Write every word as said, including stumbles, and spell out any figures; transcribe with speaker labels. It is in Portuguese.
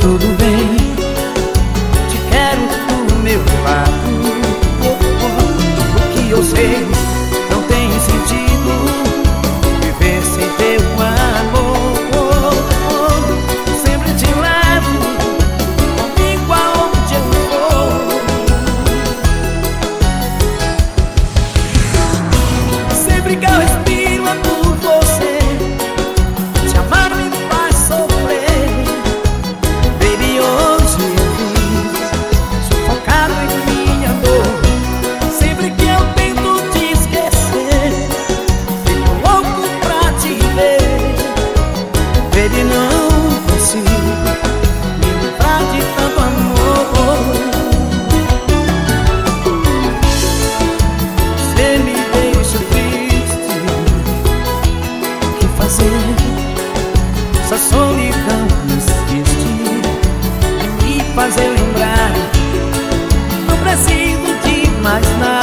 Speaker 1: tudo bem, te quero do meu lado. O que eu sei não tem sentido viver sem teu amor. Sempre te levo comigo aonde eu for. Sempre que eu respiro é por você. Te amar me faz sofrer. Baby, hoje eu vim sufocado em minha dor. Sempre que eu tento te esquecer, fico louco pra te ver. Baby, não consigo me livrar de tanto amor. Você me deixa triste, o que fazer? Essa solidão insiste em me fazer lembrar. Não preciso de mais nada.